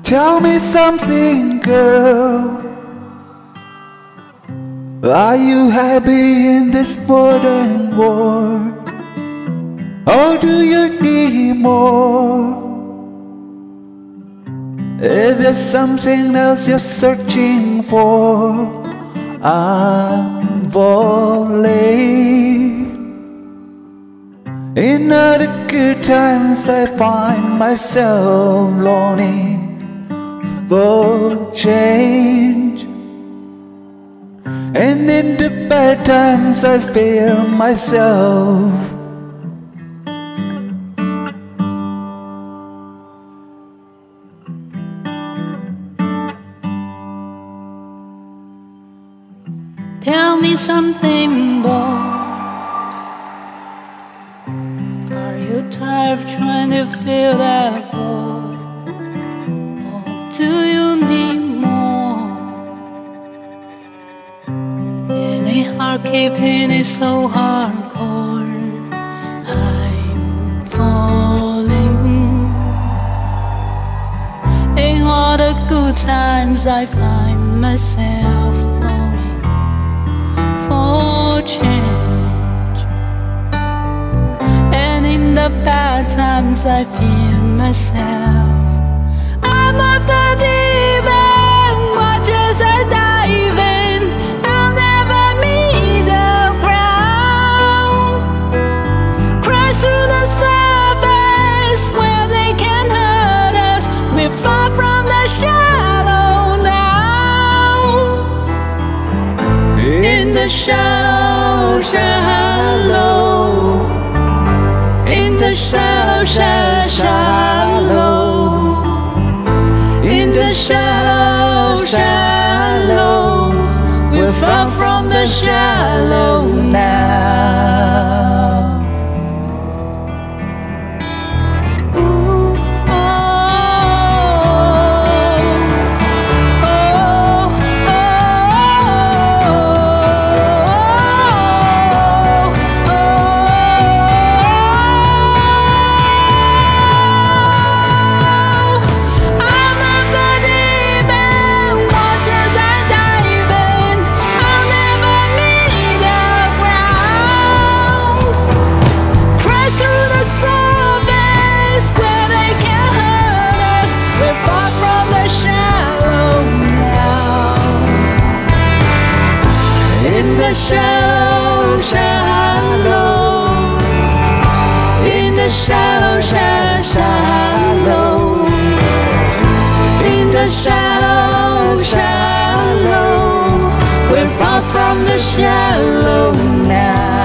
Tell me something, girl. Are you happy in this modern world? Or do you need more? Is there something else you're searching for? I'm falling. In all the good times I find myself longing for change, and in the bad times I feel myself. Tell me something, boy. Are you tired of trying to fill that void? Or do you need more? Any heart keeping it so hardcore? I'm falling. In all the good times I find myself for change, and in the bad times I feel myself. I'm off the deep end, watch as I dive in. I'll never meet the ground. Crash through the surface where they can hurt us. We're far from the shallow now. In the shallow, shallow. In the shallow, shallow. In the shallow, shallow. We're far from the shallow now. In the shallow, shallow. In the shallow, shallow. In the shallow, shallow. We're far from the shallow now.